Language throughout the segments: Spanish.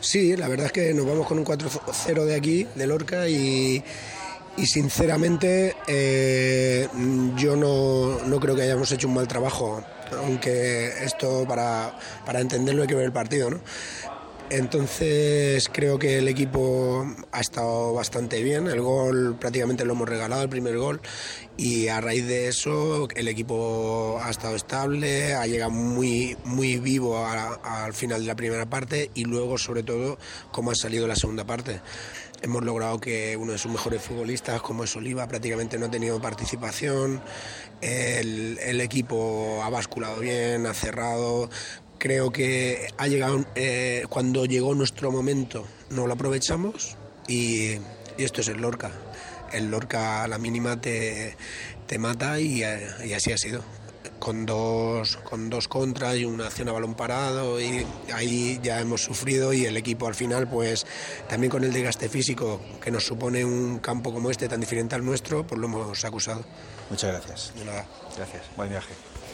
Sí, la verdad es que nos vamos con un 4-0 de aquí, de Lorca, y sinceramente yo no creo que hayamos hecho un mal trabajo, aunque esto para entenderlo hay que ver el partido, ¿no? Entonces creo que el equipo ha estado bastante bien, el gol prácticamente lo hemos regalado, el primer gol, y a raíz de eso el equipo ha estado estable, ha llegado muy vivo al final de la primera parte y luego sobre todo cómo ha salido la segunda parte. Hemos logrado que uno de sus mejores futbolistas, como es Oliva, prácticamente no ha tenido participación, el equipo ha basculado bien, ha cerrado. Creo que ha llegado, cuando llegó nuestro momento no lo aprovechamos y esto es el Lorca. El Lorca a la mínima te mata y así ha sido. Con dos contras y una acción a balón parado, y ahí ya hemos sufrido, y el equipo al final pues también con el desgaste físico que nos supone un campo como este tan diferente al nuestro, pues lo hemos acusado. Muchas gracias. De nada. Gracias, buen viaje.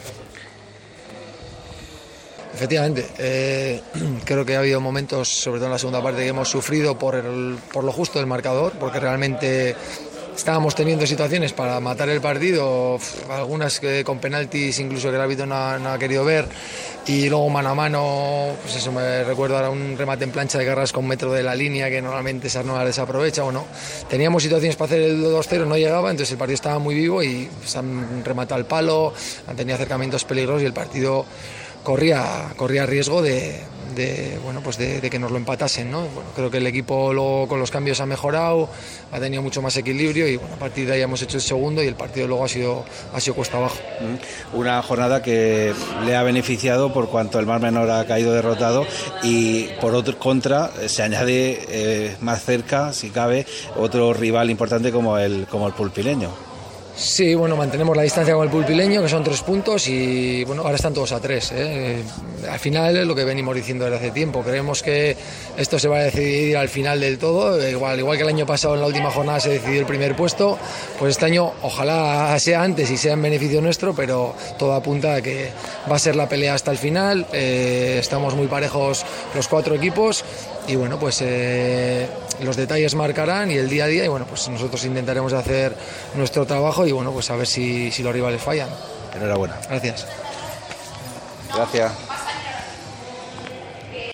Efectivamente, creo que ha habido momentos, sobre todo en la segunda parte, que hemos sufrido por lo justo del marcador, porque realmente estábamos teniendo situaciones para matar el partido, algunas con penaltis incluso que el árbitro no ha querido ver, y luego mano a mano, pues eso, me recuerdo ahora un remate en plancha de Carrasco a un metro de la línea que normalmente esas no las desaprovecha. Bueno, teníamos situaciones para hacer el 2-0, no llegaba, entonces el partido estaba muy vivo y pues, han rematado al palo, han tenido acercamientos peligrosos y el partido corría riesgo de que nos lo empatasen, ¿no? Bueno, creo que el equipo luego con los cambios ha mejorado, ha tenido mucho más equilibrio y bueno, a partir de ahí hemos hecho el segundo y el partido luego ha sido cuesta abajo. Una jornada que le ha beneficiado por cuanto el Mar Menor ha caído derrotado, y por otro contra se añade más cerca, si cabe, otro rival importante como el Pulpileño. Sí, bueno, mantenemos la distancia con el Pulpileño, que son 3 puntos, y bueno, ahora están todos a 3. Al final es lo que venimos diciendo desde hace tiempo. Creemos que esto se va a decidir al final del todo. Igual que el año pasado en la última jornada se decidió el primer puesto, pues este año ojalá sea antes y sea en beneficio nuestro, pero todo apunta a que va a ser la pelea hasta el final. Estamos muy parejos los 4 equipos y bueno, pues los detalles marcarán y el día a día, y bueno, pues nosotros intentaremos hacer nuestro trabajo y bueno, pues a ver si los rivales fallan. Enhorabuena. Gracias. Gracias.